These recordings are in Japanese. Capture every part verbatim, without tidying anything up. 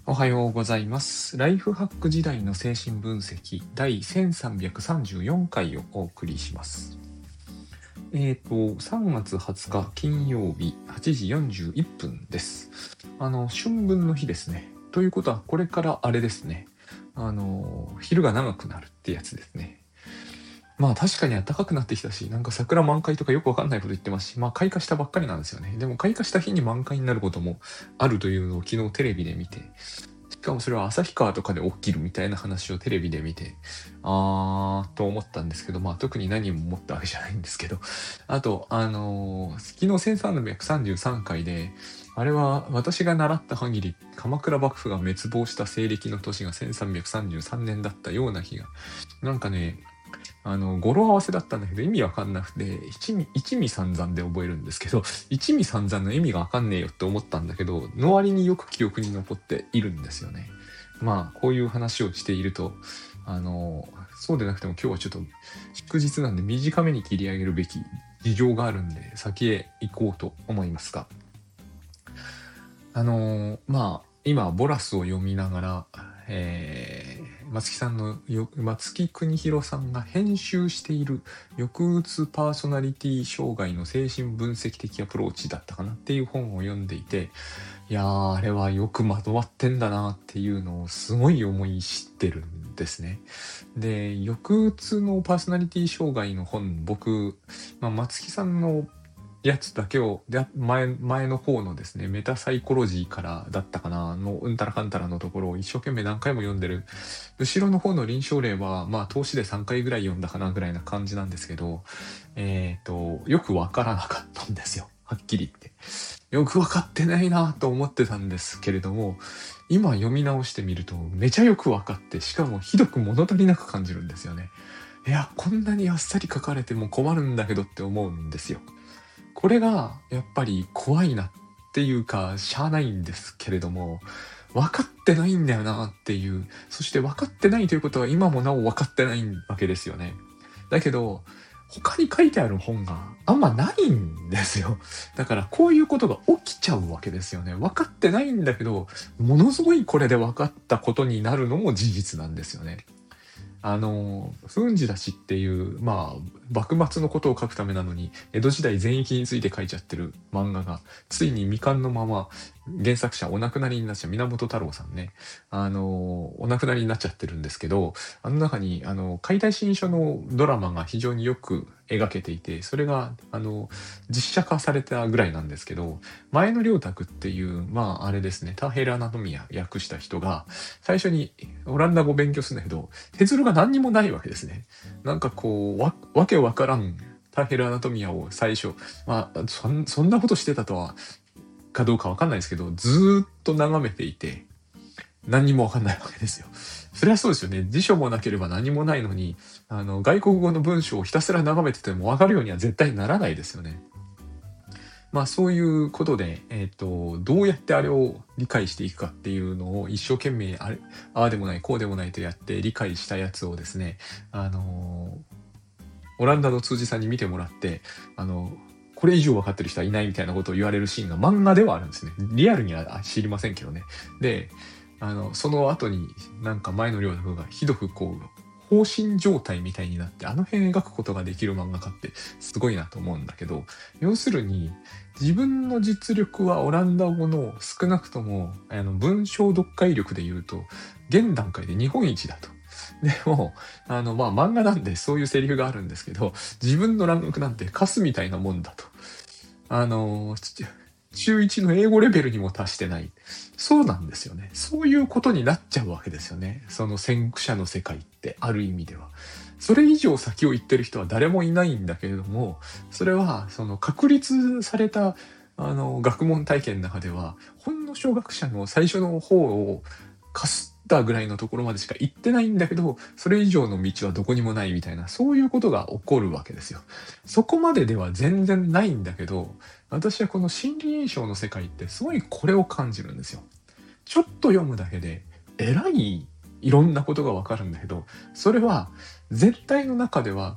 おはようございます。ライフハック時代の精神分析第せんさんびゃくさんじゅうよんかいをお送りします。えっ、ー、と、さんがつはつか金曜日はちじよんじゅういっぷんです。あの、春分の日ですね。ということは、これからあれですね。あの、昼が長くなるってやつですね。まあ確かに暖かくなってきたし、なんか桜満開とかよくわかんないこと言ってますし、まあ開花したばっかりなんですよね。でも開花した日に満開になることもあるというのを昨日テレビで見て、しかもそれは旭川とかで起きるみたいな話をテレビで見て、あーと思ったんですけど、まあ特に何も思ったわけじゃないんですけど、あと、あのー昨日せんさんびゃくさんじゅうさんかいで、あれは私が習った限り、鎌倉幕府が滅亡した西暦の年がせんさんびゃくさんじゅうさんねんだったような日が、なんかね、あの、語呂合わせだったんだけど、意味わかんなくて、一味、一味散々で覚えるんですけど、一味散々の意味がわかんねえよって思ったんだけど、の割によく記憶に残っているんですよね。まあ、こういう話をしていると、あの、そうでなくても今日はちょっと祝日なんで短めに切り上げるべき事情があるんで、先へ行こうと思いますが、あの、まあ、今、ボラスを読みながら、えー松木さんのよ松木邦弘さんが編集している抑うつパーソナリティ障害の精神分析的アプローチだったかなっていう本を読んでいて、いやーあれはよくまとまってんだなっていうのをすごい思い知ってるんですね。で、抑うつのパーソナリティ障害の本、僕、まあ、松木さんのやつだけを、で前、前の方のですね、メタサイコロジーからだったかな、のうんたらかんたらのところを一生懸命何回も読んでる。後ろの方の臨床例は、まあ、投資でさんかいぐらい読んだかなぐらいな感じなんですけど、えっと、よくわからなかったんですよ。はっきり言って。よくわかってないなと思ってたんですけれども、今読み直してみると、めちゃよくわかって、しかもひどく物足りなく感じるんですよね。いや、こんなにあっさり書かれても困るんだけどって思うんですよ。これがやっぱり怖いなっていうか、しゃあないんですけれども、分かってないんだよなっていう、そして分かってないということは今もなお分かってないわけですよね。だけど、他に書いてある本があんまないんですよ。だからこういうことが起きちゃうわけですよね。分かってないんだけど、ものすごいこれで分かったことになるのも事実なんですよね。あの、フンジダシっていう、まあ、幕末のことを書くためなのに、江戸時代全域について書いちゃってる漫画が、ついに未完のまま、原作者お亡くなりになっちゃう、源太郎さんね。あの、お亡くなりになっちゃってるんですけど、あの中に、あの、解体新書のドラマが非常によく描けていて、それが、あの、実写化されたぐらいなんですけど、前野良沢っていう、まあ、あれですね、ターヘル・アナトミア訳した人が、最初にオランダ語を勉強するんだけど、手鶴が何にもないわけですね。なんかこう、わ、わけわからんターヘル・アナトミアを最初、まあ、そん、そんなことしてたとは、かどうかわかんないですけど、ずーっと眺めていて、何にもわかんないわけですよ。それはそうですよね。辞書もなければ何もないのに、あの、外国語の文章をひたすら眺めててもわかるようには絶対ならないですよね。まあそういうことで、えっと、どうやってあれを理解していくかっていうのを一生懸命あれ、ああでもない、こうでもないとやって理解したやつをですね、あのオランダの通じさんに見てもらって、あの、これ以上分かってる人はいないみたいなことを言われるシーンが漫画ではあるんですね。リアルには知りませんけどね。で、あの、その後になんか前の領土がひどくこう、放心状態みたいになって、あの辺描くことができる漫画家ってすごいなと思うんだけど、要するに自分の実力はオランダ語の少なくともあの文章読解力で言うと現段階で日本一だと。でもあのまあ漫画なんでそういうセリフがあるんですけど、自分のランクなんてカスみたいなもんだと。あの中いちの英語レベルにも達してない。そうなんですよね。そういうことになっちゃうわけですよね。その先駆者の世界ってある意味では。それ以上先を言ってる人は誰もいないんだけれども、それはその確立されたあの学問体験の中では、ほんの小学者の最初の方をかすったぐらいのところまでしか行ってないんだけど、それ以上の道はどこにもないみたいな、そういうことが起こるわけですよ。そこまででは全然ないんだけど、私はこの心理現象の世界ってすごいこれを感じるんですよ。ちょっと読むだけでえらいいろんなことがわかるんだけど、それは絶対の中では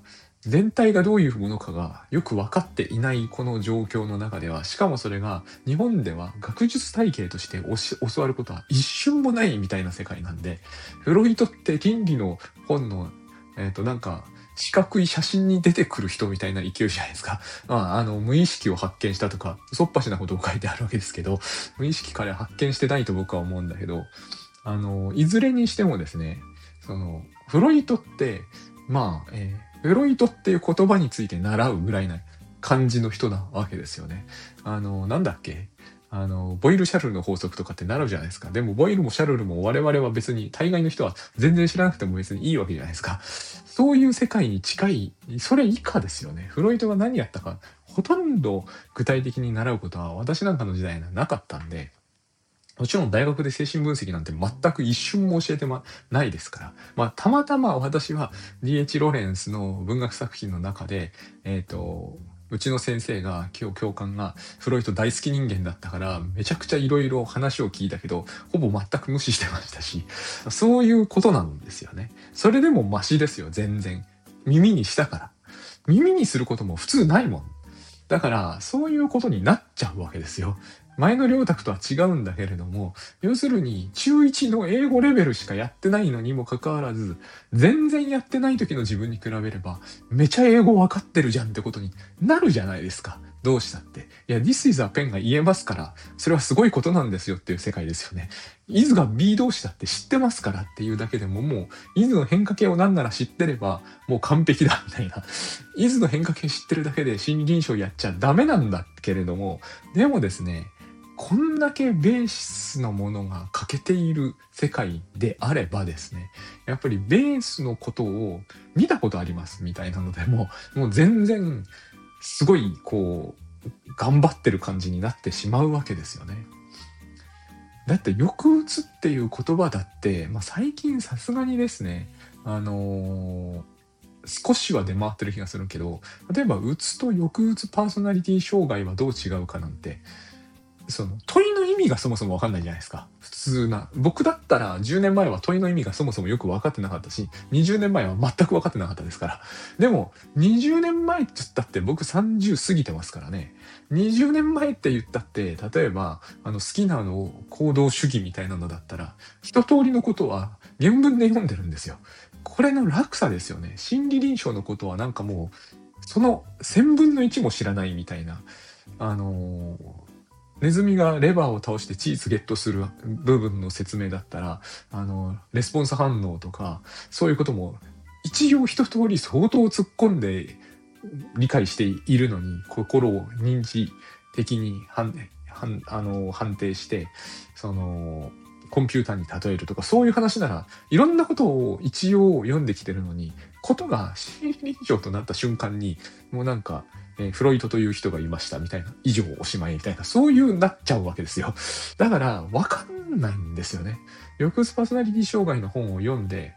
全体がどういうものかがよく分かっていないこの状況の中では、しかもそれが日本では学術体系としておし教わることは一瞬もないみたいな世界なんで、フロイトって倫理の本の、えっと、なんか、四角い写真に出てくる人みたいな勢いじゃないですか。まあ、あの、無意識を発見したとか、そっぱしなことを書いてあるわけですけど、無意識から発見してないと僕は思うんだけど、あの、いずれにしてもですね、その、フロイトって、まあ、えーフロイトっていう言葉について習うぐらいな感じの人なわけですよね。あの、なんだっけあの、ボイル・シャルルの法則とかって習うじゃないですか。でも、ボイルもシャルルも我々は別に、大概の人は全然知らなくても別にいいわけじゃないですか。そういう世界に近い、それ以下ですよね。フロイトが何やったか、ほとんど具体的に習うことは私なんかの時代にはなかったんで、もちろん大学で精神分析なんて全く一瞬も教えてまないですから。まあ、たまたま私は ディーエイチ ロレンスの文学作品の中で、えっと、うちの先生が、今日教官がフロイト大好き人間だったから、めちゃくちゃいろいろ話を聞いたけど、ほぼ全く無視してましたし、そういうことなんですよね。それでもマシですよ、全然。耳にしたから。耳にすることも普通ないもん。だから、そういうことになっちゃうわけですよ。前の良卓とは違うんだけれども、要するに中いちの英語レベルしかやってないのにもかかわらず、全然やってない時の自分に比べれば、めちゃ英語わかってるじゃんってことになるじゃないですか。どうしたって。いや、This is a pen が言えますから、それはすごいことなんですよっていう世界ですよね。is が B 動詞だって知ってますからっていうだけでももう、is の変化形を何なら知ってれば、もう完璧だみたいな。is の変化形知ってるだけで心理臨床やっちゃダメなんだけれども、でもですね、こんだけベースのものが欠けている世界であればですね、やっぱりベースのことを見たことありますみたいなのでもう、もう全然すごいこう頑張ってる感じになってしまうわけですよね。だって抑うつっていう言葉だって、まあ、最近さすがにですね、あのー少しは出回ってる気がするけど、例えばうつと抑うつパーソナリティ障害はどう違うかなんて、その問いの意味がそもそも分かんないじゃないですか。普通な。僕だったらじゅうねんまえは問いの意味がそもそもよく分かってなかったし、にじゅうねんまえは全く分かってなかったですから。でも、にじゅうねんまえって言ったって僕さんじゅう過ぎてますからね。にじゅうねんまえって言ったって、例えば、あの好きなの行動主義みたいなのだったら、一通りのことは原文で読んでるんですよ。これの落差ですよね。心理臨床のことはなんかもう、そのせんぶんのいちも知らないみたいな。あのーネズミがレバーを倒してチーズゲットする部分の説明だったら、あの、レスポンス反応とか、そういうことも一応一通り相当突っ込んで理解しているのに、心を認知的に判、判、あの、判定して、その、コンピューターに例えるとか、そういう話ならいろんなことを一応読んできてるのに、ことが心理臨床となった瞬間に、もうなんか、えー、フロイトという人がいましたみたいな、以上おしまいみたいな、そういうなっちゃうわけですよ。だから分かんないんですよね。抑うつパーソナリティ障害の本を読んで、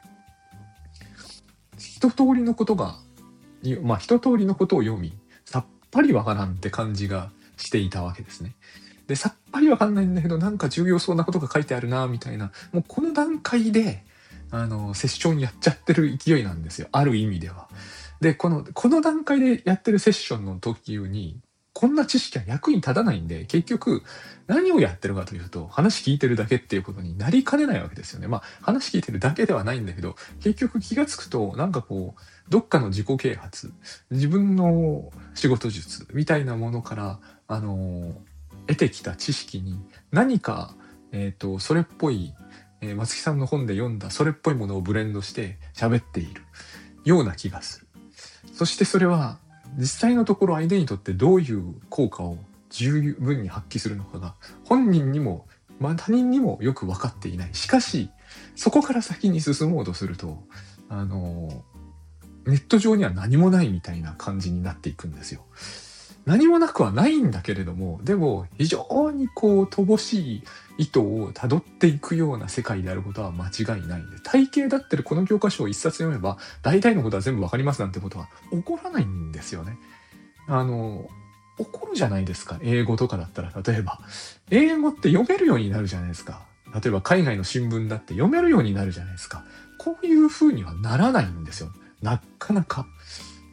一通りのことが、まあ一通りのことを読み、さっぱり分からんって感じがしていたわけですね。で、さっぱり分かんないんだけど、なんか重要そうなことが書いてあるなみたいな、もうこの段階であのセッションやっちゃってる勢いなんですよ、ある意味では。で、この、この段階でやってるセッションの時に、こんな知識は役に立たないんで、結局、何をやってるかというと、話聞いてるだけっていうことになりかねないわけですよね。まあ、話聞いてるだけではないんだけど、結局気がつくと、なんかこう、どっかの自己啓発、自分の仕事術みたいなものから、あの、得てきた知識に、何か、えっと、それっぽい、えー、松木さんの本で読んだそれっぽいものをブレンドして喋っているような気がする。そしてそれは実際のところ相手にとってどういう効果を十分に発揮するのかが本人にも、まあ、他人にもよく分かっていない。しかしそこから先に進もうとすると、あのネット上には何もないみたいな感じになっていくんですよ。何もなくはないんだけれども、でも非常にこう乏しい意図を辿っていくような世界であることは間違いないんで、体系だってるこの教科書を一冊読めば大体のことは全部わかりますなんてことは起こらないんですよね。あの起こるじゃないですか。英語とかだったら、例えば英語って読めるようになるじゃないですか。例えば海外の新聞だって読めるようになるじゃないですか。こういう風にはならないんですよ。なかなか。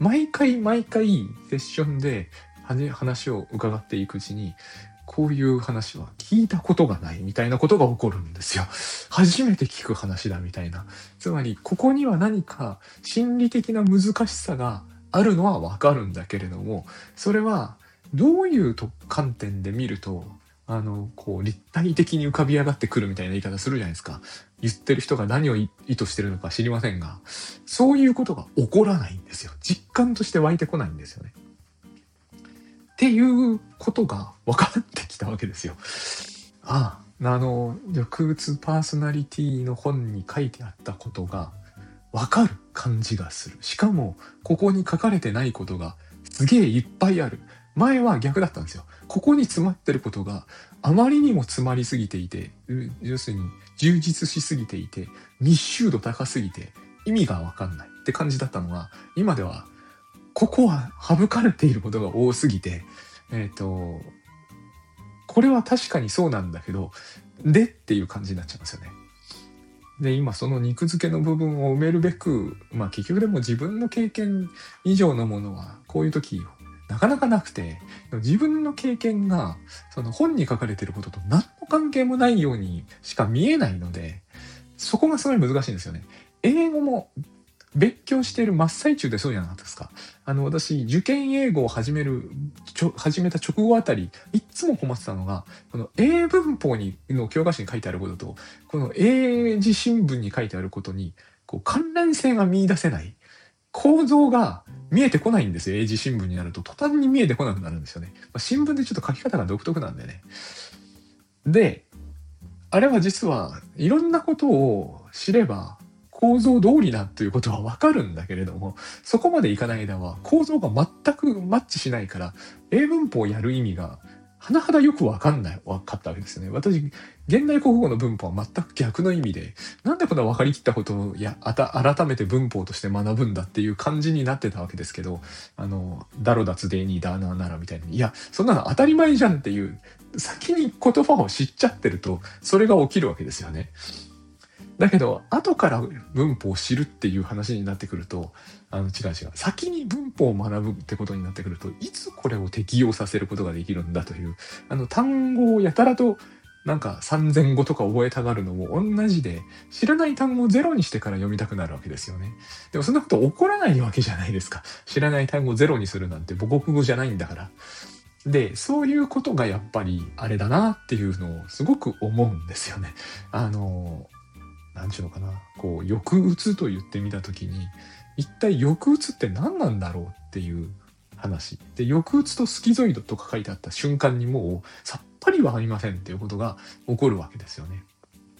毎回毎回セッションで話を伺っていくうちに、こういう話は聞いたことがないみたいなことが起こるんですよ。初めて聞く話だみたいな。つまりここには何か心理的な難しさがあるのはわかるんだけれども、それはどういうと観点で見るとあのこう立体的に浮かび上がってくるみたいな言い方するじゃないですか。言ってる人が何を意図してるのか知りませんが、そういうことが起こらないんですよ。実感として湧いてこないんですよね。っていうことが分かってきたわけですよ。ああ、あの抑うつパーソナリティの本に書いてあったことが分かる感じがする。しかもここに書かれてないことがすげえいっぱいある。前は逆だったんですよ。ここに詰まってることがあまりにも詰まりすぎていて、要するに充実しすぎていて、密集度高すぎて意味が分かんないって感じだったのが、今ではここは省かれていることが多すぎて、えっと、これは確かにそうなんだけど、でっていう感じになっちゃいますよね。で、今その肉付けの部分を埋めるべく、まあ結局でも自分の経験以上のものはこういう時なかなかなくて、自分の経験がその本に書かれていることと何の関係もないようにしか見えないので、そこがすごい難しいんですよね。英語も別居している真っ最中でそうじゃなかったですか。あの私受験英語を始めるちょ始めた直後あたり、いっつも困ってたのが、この英文法にの教科書に書いてあることと、この英字新聞に書いてあることにこう関連性が見出せない、構造が見えてこないんですよ。英字新聞になると途端に見えてこなくなるんですよね。まあ、新聞でちょっと書き方が独特なんでね。で、あれは実はいろんなことを知れば構造通りだということはわかるんだけれども、そこまでいかない間は構造が全くマッチしないから、英文法をやる意味が甚だよくわかんない、わかったわけですよね。私、現代国語の文法は全く逆の意味で、なんでこんな分かりきったことをやあた改めて文法として学ぶんだっていう感じになってたわけですけど、あの、ダロダツデーニーダーナーならみたいに、いや、そんなの当たり前じゃんっていう、先に言葉を知っちゃってると、それが起きるわけですよね。だけど後から文法を知るっていう話になってくると、あの違う違う先に文法を学ぶってことになってくると、いつこれを適用させることができるんだという、あの単語をやたらとなんかさんぜんごとか覚えたがるのも同じで、知らない単語をゼロにしてから読みたくなるわけですよね。でもそんなこと起こらないわけじゃないですか。知らない単語をゼロにするなんて母国語じゃないんだから。で、そういうことがやっぱりあれだなっていうのをすごく思うんですよね。あのなんちゅうのかな、こう抑うつと言ってみたときに、一体抑うつって何なんだろうっていう話で、抑うつとスキゾイドとか書いてあった瞬間にもうさっぱりわかりませんっていうことが起こるわけですよね。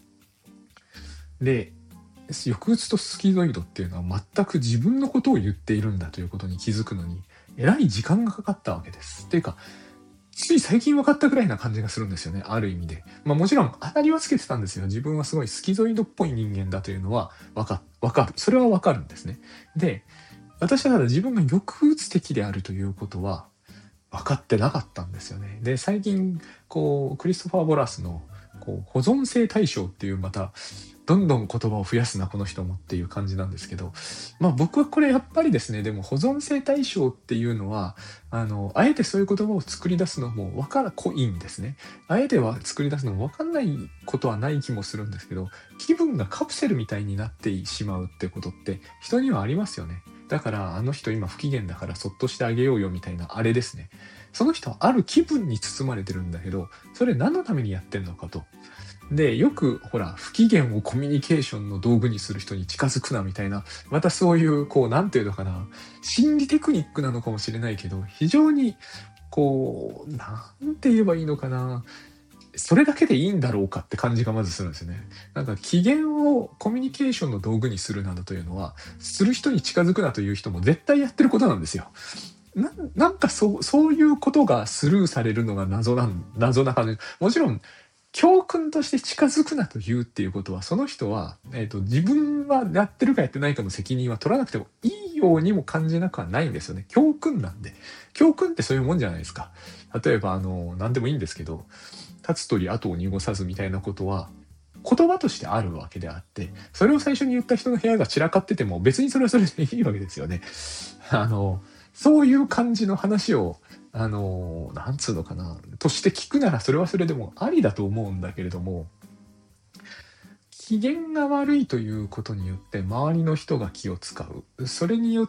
で、抑うつとスキゾイドっていうのは全く自分のことを言っているんだということに気づくのにえらい時間がかかったわけです。っていうか、つい最近分かったぐらいな感じがするんですよね、ある意味で。まあもちろん当たりはつけてたんですよ。自分はすごいスキゾイドっぽい人間だというのは分か、分かる。それは分かるんですね。で、私はただ自分が抑うつ的であるということは分かってなかったんですよね。で、最近、こう、クリストファー・ボラスのこう保存性対象っていうまた、どんどん言葉を増やすなこの人もっていう感じなんですけど、まあ僕はこれやっぱりですね、でも保存性対象っていうのは、あの、あえてそういう言葉を作り出すのもわからこいいんですね。あえては作り出すのもわかんないことはない気もするんですけど、気分がカプセルみたいになってしまうってことって人にはありますよね。だからあの人今不機嫌だからそっとしてあげようよみたいなあれですね。その人はある気分に包まれてるんだけど、それ何のためにやってんのかと。で、よくほら、不機嫌をコミュニケーションの道具にする人に近づくなみたいな、またそういう、こう、なんていうのかな、心理テクニックなのかもしれないけど、非常に、こう、なんて言えばいいのかな、それだけでいいんだろうかって感じがまずするんですよね。なんか機嫌をコミュニケーションの道具にするなどというのは、する人に近づくなという人も絶対やってることなんですよ。ななんかそう、そういうことがスルーされるのが謎なん、謎な感じ。もちろん、教訓として近づくなと言うっていうことは、その人は、えっと、自分はやってるかやってないかの責任は取らなくてもいいようにも感じなくはないんですよね。教訓なんで。教訓ってそういうもんじゃないですか。例えば、あの、何でもいいんですけど、立つ鳥後を濁さずみたいなことは、 言葉としてあるわけであって、それを最初に言った人の部屋が散らかってても別にそれはそれでいいわけですよね。あのそういう感じの話をあのなんつうのかなとして聞くならそれはそれでもありだと思うんだけれども、機嫌が悪いということによって周りの人が気を使う。それによって、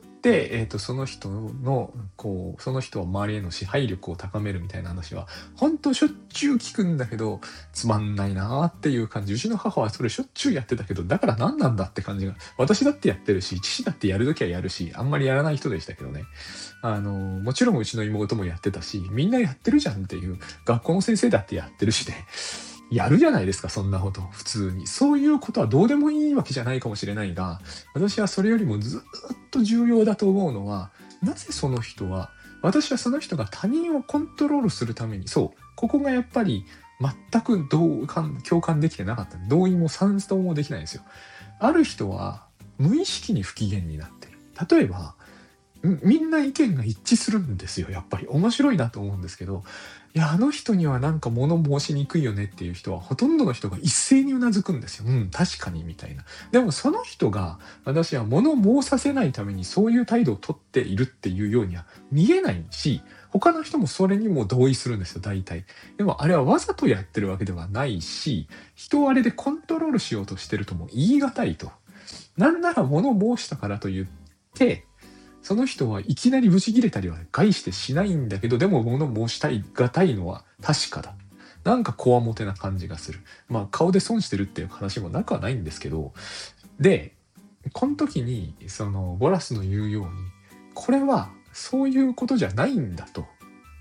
えーと、その人の、こう、その人は周りへの支配力を高めるみたいな話は、本当しょっちゅう聞くんだけど、つまんないなーっていう感じ。うちの母はそれしょっちゅうやってたけど、だから何なんだって感じが。私だってやってるし、父だってやるときはやるし、あんまりやらない人でしたけどね。あの、もちろんうちの妹もやってたし、みんなやってるじゃんっていう、学校の先生だってやってるしね。やるじゃないですか、そんなこと。普通に。そういうことはどうでもいいわけじゃないかもしれないが、私はそれよりもずっと重要だと思うのは、なぜその人は、私はその人が他人をコントロールするために、そう、ここがやっぱり全く同感、共感できてなかった。同意も賛同もできないんですよ。ある人は無意識に不機嫌になってる。例えば、みんな意見が一致するんですよ。やっぱり面白いなと思うんですけど、いや、あの人にはなんか物申しにくいよねっていう人は、ほとんどの人が一斉にうなずくんですよ。うん、確かに、みたいな。でもその人が、私は物申させないためにそういう態度をとっているっていうようには見えないし、他の人もそれにも同意するんですよ、大体。でもあれはわざとやってるわけではないし、人をあれでコントロールしようとしてるとも言い難いと。なんなら物申したからと言って、その人はいきなりブチ切れたりは概してしないんだけど、でも物申したいがたいのは確かだ。なんかこわもてな感じがする。まあ顔で損してるっていう話もなくはないんですけど、で、この時にそのボラスの言うように、これはそういうことじゃないんだと。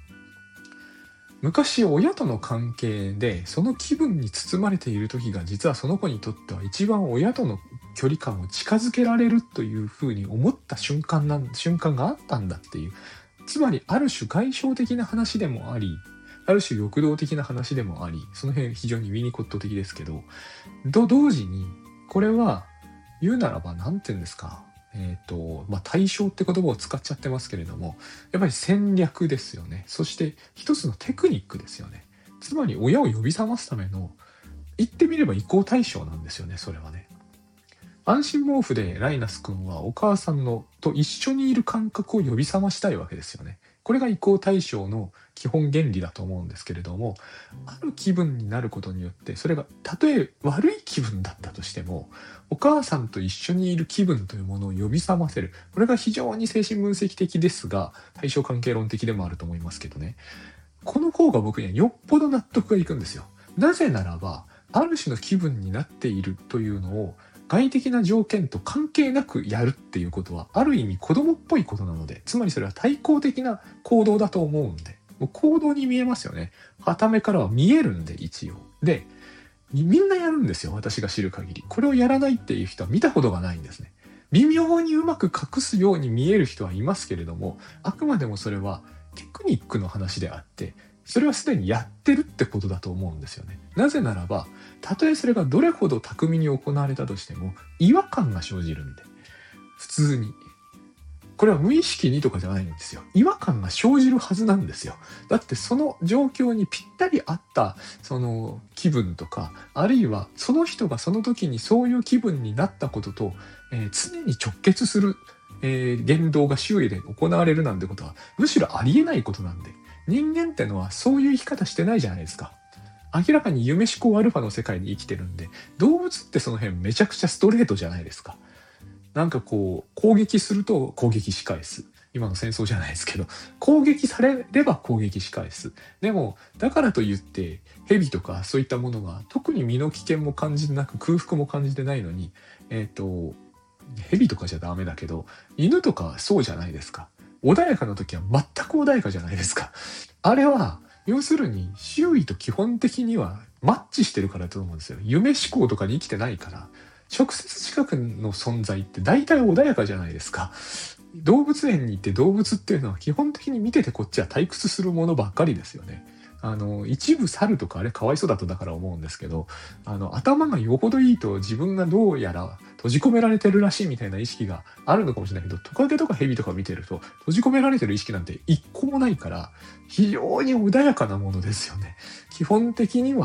昔親との関係でその気分に包まれている時が実はその子にとっては一番親との距離感を近づけられるというふうに思った瞬間なん瞬間があったんだっていう、つまりある種外傷的な話でもあり、ある種欲動的な話でもあり、その辺非常にウィニコット的ですけど、と同時にこれは言うならば何て言うんですか、えっとまあ対象って言葉を使っちゃってますけれども、やっぱり戦略ですよね。そして一つのテクニックですよね。つまり親を呼び覚ますための、言ってみれば移行対象なんですよね、それはね。安心毛布でライナス君はお母さんのと一緒にいる感覚を呼び覚ましたいわけですよね。これが移行対象の基本原理だと思うんですけれども、ある気分になることによって、それがたとえ悪い気分だったとしても、お母さんと一緒にいる気分というものを呼び覚ませる。これが非常に精神分析的ですが、対象関係論的でもあると思いますけどね。この方が僕にはよっぽど納得がいくんですよ。なぜならば、ある種の気分になっているというのを外的な条件と関係なくやるっていうことは、ある意味子供っぽいことなので、つまりそれは対抗的な行動だと思うんで、もう行動に見えますよね。傍目からは見えるんで、一応。で、みんなやるんですよ、私が知る限り。これをやらないっていう人は見たことがないんですね。微妙にうまく隠すように見える人はいますけれども、あくまでもそれはテクニックの話であって、それはすでにやってるってことだと思うんですよね。なぜならば、たとえそれがどれほど巧みに行われたとしても、違和感が生じるんで。普通に。これは無意識にとかじゃないんですよ。違和感が生じるはずなんですよ。だってその状況にぴったり合ったその気分とか、あるいはその人がその時にそういう気分になったことと、えー、常に直結する、えー、言動が周囲で行われるなんてことは、むしろありえないことなんで。人間ってのはそういう生き方してないじゃないですか。明らかに夢思考アルファの世界に生きてるんで、動物ってその辺めちゃくちゃストレートじゃないですか。なんかこう、攻撃すると攻撃し返す。今の戦争じゃないですけど、攻撃されれば攻撃し返す。でも、だからといって、蛇とかそういったものが特に身の危険も感じてなく空腹も感じてないのに、えっと、蛇とかじゃダメだけど、犬とかそうじゃないですか。穏やかな時は全く穏やかじゃないですか。あれは、要するに周囲と基本的にはマッチしてるからだと思うんですよ。夢思考とかに生きてないから、直接近くの存在って大体穏やかじゃないですか。動物園に行って動物っていうのは基本的に見ててこっちは退屈するものばっかりですよね。あの一部猿とかあれかわいそうだっただから思うんですけど、あの頭がよほどいいと自分がどうやら閉じ込められてるらしいみたいな意識があるのかもしれないけど、トカゲとかヘビとか見てると閉じ込められてる意識なんて一個もないから、非常に穏やかなものですよね。基本的には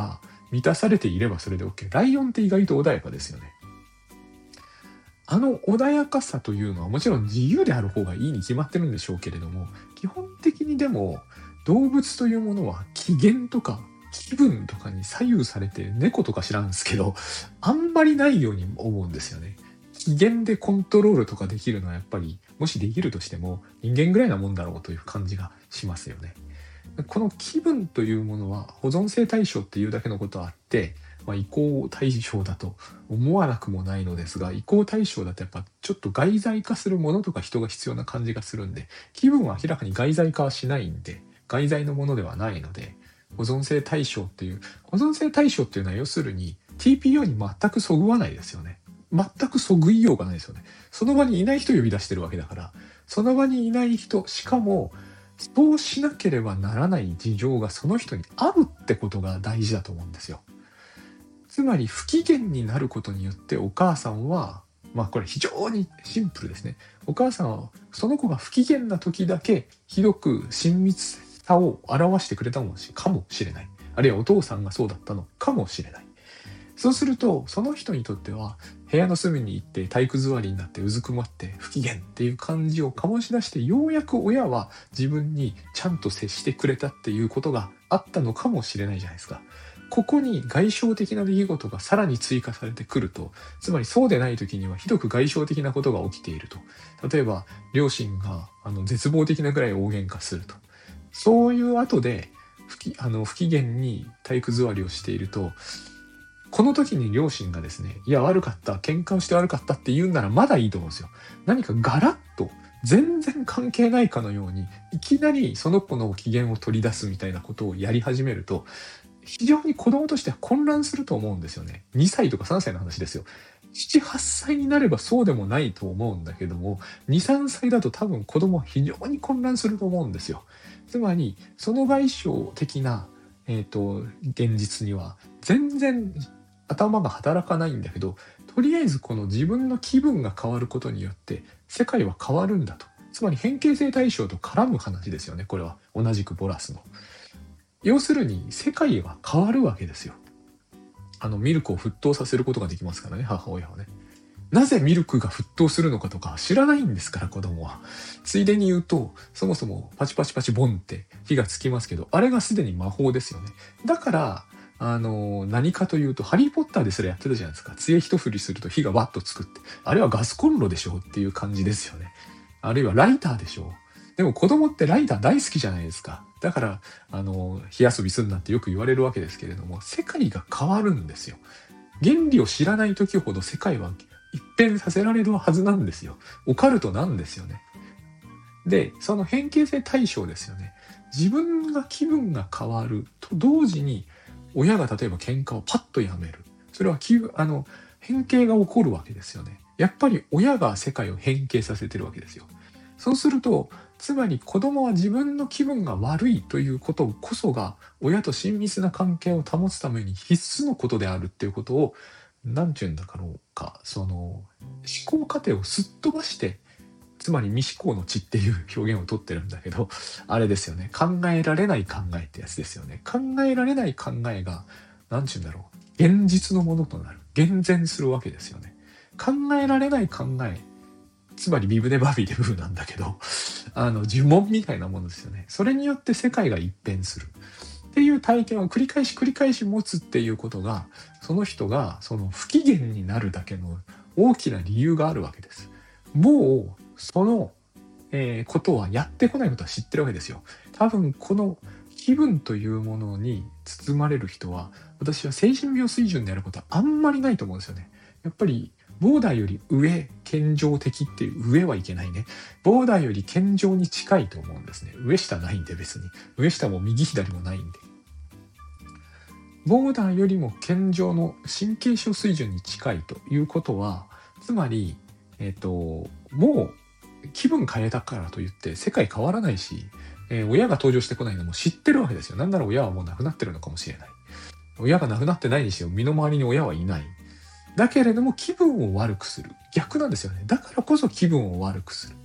満たされていればそれで OK。ライオンって意外と穏やかですよね。あの穏やかさというのはもちろん自由である方がいいに決まってるんでしょうけれども、基本的にでも動物というものは機嫌とか気分とかに左右されて、猫とか知らんですけど、あんまりないように思うんですよね。機嫌でコントロールとかできるのはやっぱり、もしできるとしても人間ぐらいなもんだろうという感じがしますよね。この気分というものは保存性対象っていうだけのことはあって、まあ、移行対象だと思わなくもないのですが、移行対象だとやっぱちょっと外在化するものとか人が必要な感じがするんで、気分は明らかに外在化はしないんで、外在のものではないので、保存性対象っていう、保存性対象っていうのは要するに ティーピーオー に全くそぐわないですよね。全くそぐいようがないですよね。その場にいない人を呼び出してるわけだから、その場にいない人、しかもそうしなければならない事情がその人にあるってことが大事だと思うんですよ。つまり不機嫌になることによってお母さんは、まあこれ非常にシンプルですね。お母さんはその子が不機嫌な時だけひどく親密さを表してくれたのかもしれない。あるいはお父さんがそうだったのかもしれない。そうするとその人にとっては部屋の隅に行って体育座りになってうずくまって不機嫌っていう感じを醸し出して、ようやく親は自分にちゃんと接してくれたっていうことがあったのかもしれないじゃないですか。ここに外傷的な出来事がさらに追加されてくると、つまりそうでない時にはひどく外傷的なことが起きていると。例えば両親があの絶望的なぐらい大喧嘩すると。そういう後で不機、あの不機嫌に体育座りをしていると、この時に両親がですね、いや悪かった、喧嘩をして悪かったって言うんならまだいいと思うんですよ。何かガラッと全然関係ないかのようにいきなりその子の機嫌を取り出すみたいなことをやり始めると、非常に子供としては混乱すると思うんですよね。にさいとかさんさいの話ですよ。なな、はっさいになればそうでもないと思うんだけども、に、さんさいだと多分子供は非常に混乱すると思うんですよ。つまりその外傷的な、えーと、現実には全然頭が働かないんだけど、とりあえずこの自分の気分が変わることによって世界は変わるんだと。つまり変形性対象と絡む話ですよね。これは同じくボラスの。要するに世界が変わるわけですよ。あのミルクを沸騰させることができますからね、母親はね。なぜミルクが沸騰するのかとか知らないんですから、子供は。ついでに言うと、そもそもパチパチパチボンって火がつきますけど、あれがすでに魔法ですよね。だからあの何かというと、ハリーポッターでそれやってたじゃないですか。杖一振りすると火がバッとつくって。あれはガスコンロでしょっていう感じですよね。あるいはライターでしょ。でも子供ってライター大好きじゃないですか。だからあの火遊びすんなってよく言われるわけですけれども、世界が変わるんですよ。原理を知らない時ほど世界は一変させられるはずなんですよ。オカルトなんですよね。で、その変形性対象ですよね。自分が気分が変わると同時に、親が例えば喧嘩をパッとやめる。それはあの変形が起こるわけですよね。やっぱり親が世界を変形させてるわけですよ。そうすると、つまり子供は自分の気分が悪いということこそが親と親密な関係を保つために必須のことであるっていうことを、何て言うんだろうか、その思考過程をすっ飛ばして、つまり未思考の知っていう表現をとってるんだけど、あれですよね。考えられない考えってやつですよね。考えられない考えが、何て言うんだろう、現実のものとなる。現前するわけですよね。考えられない考え、つまりビブでバビでブーなんだけど、あの呪文みたいなものですよね。それによって世界が一変するっていう体験を繰り返し繰り返し持つっていうことが、その人がその不機嫌になるだけの大きな理由があるわけです。もうその、えー、ことはやってこないことは知ってるわけですよ。多分この気分というものに包まれる人は、私は精神病水準であることはあんまりないと思うんですよね。やっぱりボーダーより上、健常的っていう上はいけないね。ボーダーより健常に近いと思うんですね。上下ないんで別に。上下も右左もないんで。ボーダーよりも健常の神経症水準に近いということは、つまり、えっと、もう気分変えたからといって世界変わらないし、えー、親が登場してこないのも知ってるわけですよ。なんなら親はもう亡くなってるのかもしれない。親が亡くなってないにしろ身の回りに親はいない。だけれども気分を悪くする。逆なんですよね。だからこそ気分を悪くする。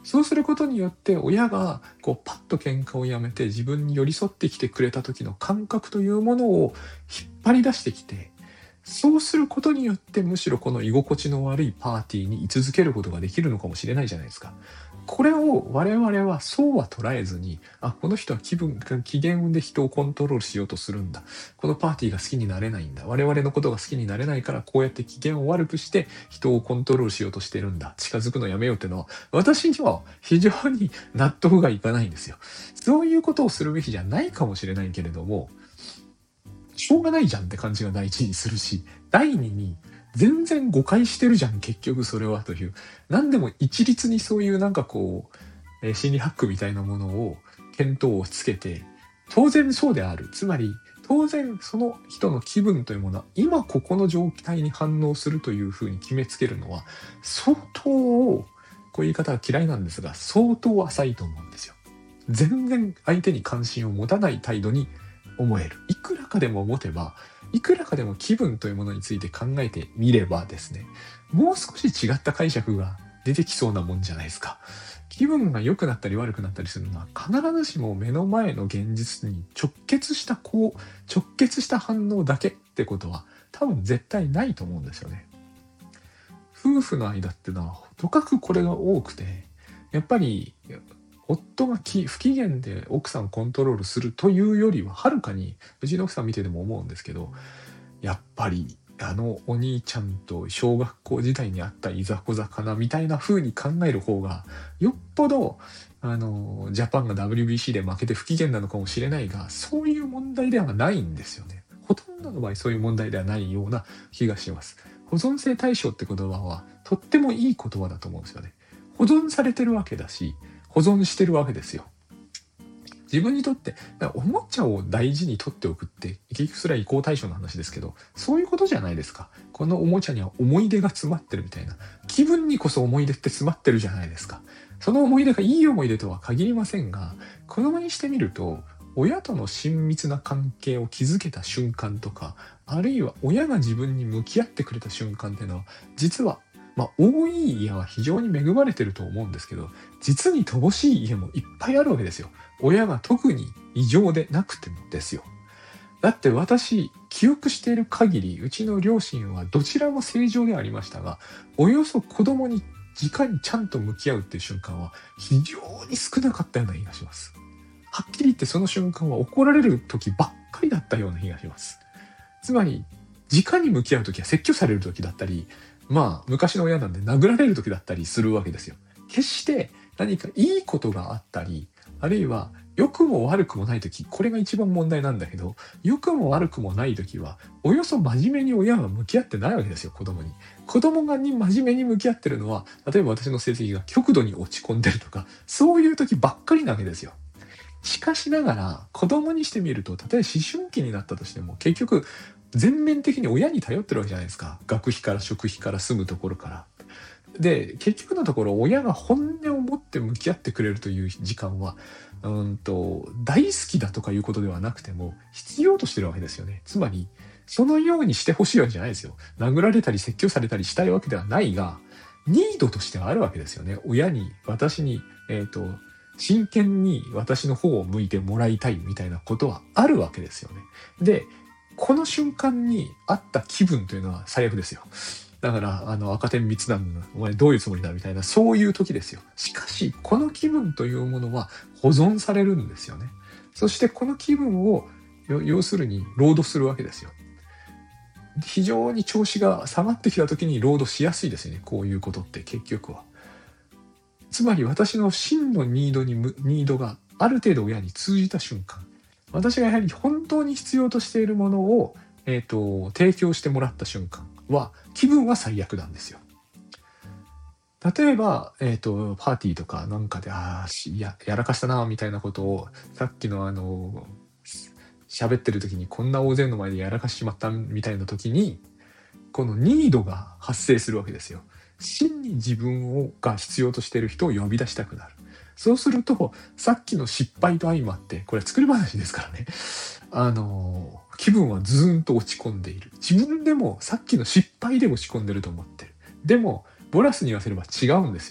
そうすることによって親がこうパッと喧嘩をやめて自分に寄り添ってきてくれた時の感覚というものを引っ張り出してきて、そうすることによってむしろこの居心地の悪いパーティーに居続けることができるのかもしれないじゃないですか。これを我々はそうは捉えずに、あ、この人は気分、機嫌で人をコントロールしようとするんだ。このパーティーが好きになれないんだ。我々のことが好きになれないからこうやって機嫌を悪くして人をコントロールしようとしてるんだ。近づくのやめようっていうのは私には非常に納得がいかないんですよ。そういうことをするべきじゃないかもしれないけれども、しょうがないじゃんって感じが第一にするし、第二に全然誤解してるじゃん結局それはという、何でも一律にそういうなんかこう、えー心理ハックみたいなものを見当をつけて、当然そうである、つまり当然その人の気分というものは今ここの状態に反応するというふうに決めつけるのは相当、こういう言い方は嫌いなんですが相当浅いと思うんですよ。全然相手に関心を持たない態度に思える。いくらかでも持てば、いくらかでも気分というものについて考えてみればですね、もう少し違った解釈が出てきそうなもんじゃないですか。気分が良くなったり悪くなったりするのは必ずしも目の前の現実に直結したこう直結した反応だけってことは多分絶対ないと思うんですよね。夫婦の間っていうのはとかくこれが多くて、やっぱり夫がき不機嫌で奥さんをコントロールするというよりははるかに、うちの奥さん見てても思うんですけど、やっぱりあのお兄ちゃんと小学校時代にあったいざこざかなみたいな風に考える方がよっぽどあのジャパンが ダブリュービーシー で負けて不機嫌なのかもしれないが、そういう問題ではないんですよね。ほとんどの場合そういう問題ではないような気がします。保存性対象って言葉はとってもいい言葉だと思うんですよね。保存されてるわけだし保存してるわけですよ。自分にとっておもちゃを大事に取っておくって結局それは移行対象の話ですけど、そういうことじゃないですか。このおもちゃには思い出が詰まってるみたいな、気分にこそ思い出って詰まってるじゃないですか。その思い出がいい思い出とは限りませんが、子供にしてみると親との親密な関係を築けた瞬間とか、あるいは親が自分に向き合ってくれた瞬間っていうのは実はまあ、多い家は非常に恵まれてると思うんですけど、実に乏しい家もいっぱいあるわけですよ。親が特に異常でなくてもですよ。だって私、記憶している限り、うちの両親はどちらも正常でありましたが、およそ子供に直にちゃんと向き合うっていう瞬間は非常に少なかったような気がします。はっきり言ってその瞬間は怒られる時ばっかりだったような気がします。つまり、直に向き合う時は説教される時だったり、まあ昔の親なんで殴られる時だったりするわけですよ。決して何かいいことがあったり、あるいは良くも悪くもない時、これが一番問題なんだけど、良くも悪くもない時はおよそ真面目に親が向き合ってないわけですよ。子供に子供がに真面目に向き合ってるのは、例えば私の成績が極度に落ち込んでるとか、そういう時ばっかりなわけですよ。しかしながら子供にしてみると、例えば思春期になったとしても結局全面的に親に頼ってるわけじゃないですか。学費から食費から住むところから。で、結局のところ親が本音を持って向き合ってくれるという時間は、うんと大好きだとかいうことではなくても必要としてるわけですよね。つまりそのようにしてほしいわけじゃないですよ。殴られたり説教されたりしたいわけではないが、ニードとしてはあるわけですよね。親に、私に、えっと、真剣に私の方を向いてもらいたいみたいなことはあるわけですよね。で、この瞬間にあった気分というのは最悪ですよ。だから、あの、赤点密談の、お前どういうつもりだみたいな、そういう時ですよ。しかし、この気分というものは保存されるんですよね。そして、この気分を、要するに、ロードするわけですよ。非常に調子が下がってきた時にロードしやすいですよね。こういうことって結局は。つまり、私の真のニードに、ニードがある程度親に通じた瞬間、私がやはり本当に必要としているものを、えーと、提供してもらった瞬間は気分は最悪なんですよ。例えば、えーと、パーティーとかなんかであー や, やらかしたなみたいなことをさっきのあの喋ってる時にこんな大勢の前でやらかしちまったみたいな時にこのニードが発生するわけですよ。真に自分をが必要としている人を呼び出したくなる。そうするとさっきの失敗と相まって、これは作り話ですからね、あの気分はズーンと落ち込んでいる。自分でもさっきの失敗で落ち込んでると思ってる。でもボラスに言わせれば違うんですよ。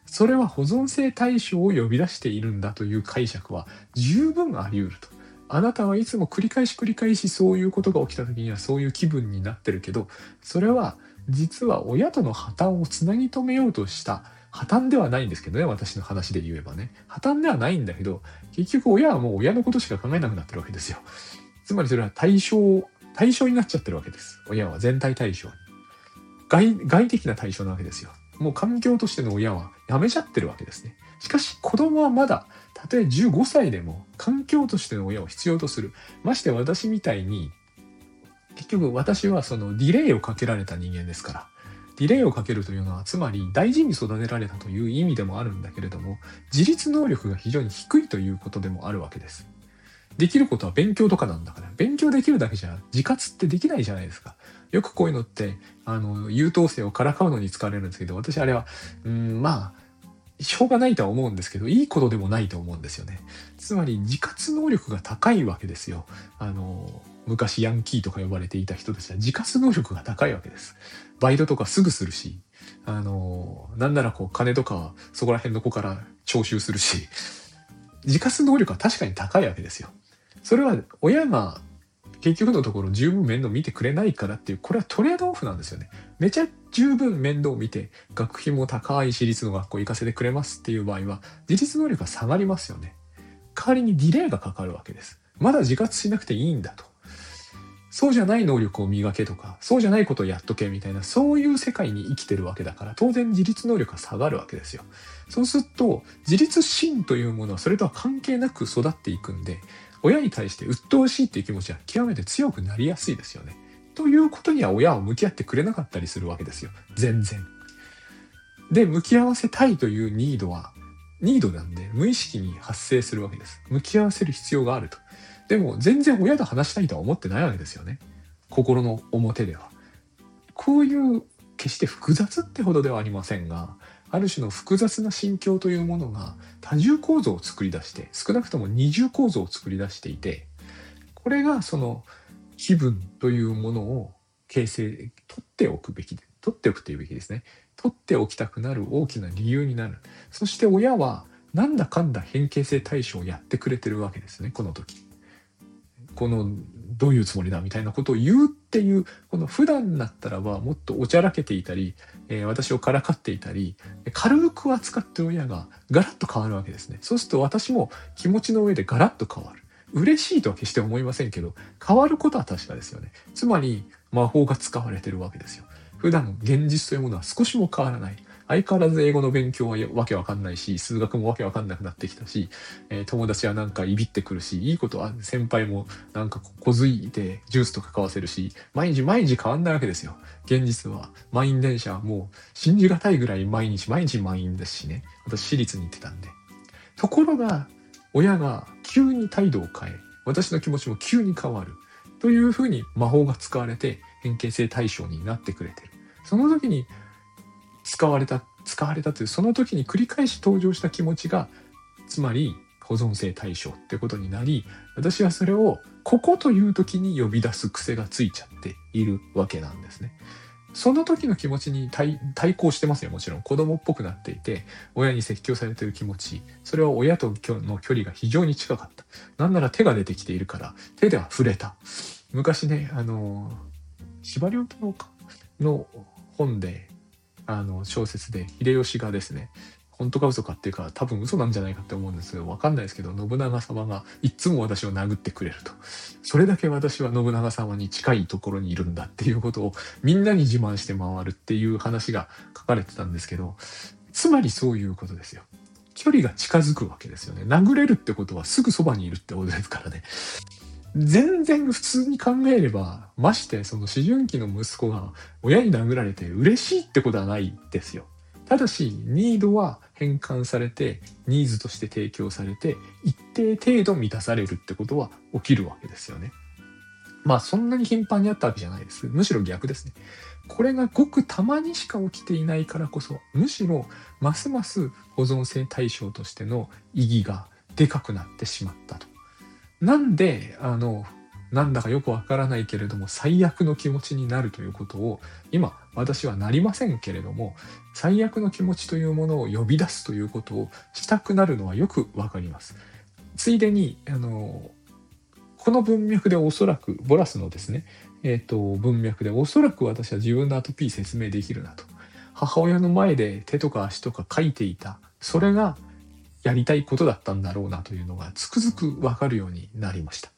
それは保存性対象を呼び出しているんだという解釈は十分あり得ると。あなたはいつも繰り返し繰り返しそういうことが起きた時にはそういう気分になってるけど、それは実は親との破綻をつなぎ止めようとした破綻ではないんですけどね、私の話で言えばね。破綻ではないんだけど、結局親はもう親のことしか考えなくなってるわけですよ。つまりそれは対象、対象になっちゃってるわけです。親は全体対象に。外、外的な対象なわけですよ。もう環境としての親はやめちゃってるわけですね。しかし子供はまだ、たとえじゅうごさいでも環境としての親を必要とする。まして私みたいに、結局私はそのディレイをかけられた人間ですから。ディレイをかけるというのは、つまり大事に育てられたという意味でもあるんだけれども、自立能力が非常に低いということでもあるわけです。できることは勉強とかなんだから、勉強できるだけじゃ自活ってできないじゃないですか。よくこういうのって、あの、優等生をからかうのに使われるんですけど、私あれは、うん、まあ、しょうがないとは思うんですけど、いいことでもないと思うんですよね。つまり自活能力が高いわけですよ。あの、昔ヤンキーとか呼ばれていた人たちは自活能力が高いわけです。バイトとかすぐするし、あの、なんならこう金とかそこら辺の子から徴収するし、自活能力は確かに高いわけですよ。それは親が結局のところ十分面倒見てくれないからっていう、これはトレードオフなんですよね。めちゃ十分面倒を見て、学費も高い私立の学校行かせてくれますっていう場合は、自立能力が下がりますよね。代わりにディレイがかかるわけです。まだ自活しなくていいんだと。そうじゃない能力を磨けとか、そうじゃないことをやっとけみたいな、そういう世界に生きてるわけだから、当然自立能力が下がるわけですよ。そうすると、自立心というものはそれとは関係なく育っていくんで、親に対して鬱陶しいっていう気持ちは極めて強くなりやすいですよね。ということには親は向き合ってくれなかったりするわけですよ。全然。で、向き合わせたいというニードは、ニードなんで無意識に発生するわけです。向き合わせる必要があると。でも全然親と話したいとは思ってないわけですよね。心の表では。こういう決して複雑ってほどではありませんが、ある種の複雑な心境というものが多重構造を作り出して、少なくとも二重構造を作り出していて、これがその気分というものを形成、取っておくべきで、取っておくというべきですね。取っておきたくなる大きな理由になる。そして親はなんだかんだ変形性対処をやってくれてるわけですね、この時。このどういうつもりだみたいなことを言うっていう、この普段だったらばもっとおちゃらけていたり、えー、私をからかっていたり、軽く扱ってる親がガラッと変わるわけですね。そうすると私も気持ちの上でガラッと変わる。嬉しいとは決して思いませんけど、変わることは確かですよね。つまり魔法が使われてるわけですよ。普段現実というものは少しも変わらない。相変わらず英語の勉強はわけわかんないし、数学もわけわかんなくなってきたし、えー、友達はなんかいびってくるし、いいことは先輩もなんか小づいてジュースとか買わせるし、毎日毎日変わんないわけですよ。現実は。満員電車はもう信じがたいぐらい毎日毎日満員ですしね。私私立に行ってたんで。ところが、親が急に態度を変え、私の気持ちも急に変わる。というふうに魔法が使われて変形性対象になってくれてる。その時に使われた、使われたという、その時に繰り返し登場した気持ちが、つまり保存性対象ってことになり、私はそれをここという時に呼び出す癖がついちゃっているわけなんですね。その時の気持ちに 対, 対抗してますよ。もちろん子供っぽくなっていて、親に説教されている気持ち、それは親との距離が非常に近かった。なんなら手が出てきているから手では触れた。昔ね、あの司馬遼太郎の本で、あの小説で秀吉がですね、本当か嘘かっていうか多分嘘なんじゃないかって思うんですけど、わかんないですけど、信長様がいつも私を殴ってくれると、それだけ私は信長様に近いところにいるんだっていうことをみんなに自慢して回るっていう話が書かれてたんですけど、つまりそういうことですよ。距離が近づくわけですよね。殴れるってことはすぐそばにいるってことですからね。全然普通に考えれば、ましてその思春期の息子が親に殴られて嬉しいってことはないですよ。ただしニードは変換されて、ニーズとして提供されて、一定程度満たされるってことは起きるわけですよね。まあそんなに頻繁にあったわけじゃないです。むしろ逆ですね。これがごくたまにしか起きていないからこそ、むしろますます保存性対象としての意義がでかくなってしまったと。なんであのなんだかよくわからないけれども最悪の気持ちになるということを今私はなりませんけれども、最悪の気持ちというものを呼び出すということをしたくなるのはよくわかります。ついでにあのこの文脈でおそらくボラスのですね、えー、と文脈でおそらく私は自分のアトピー説明できるなと。母親の前で手とか足とか書いていた、それがやりたいことだったんだろうなというのがつくづくわかるようになりました。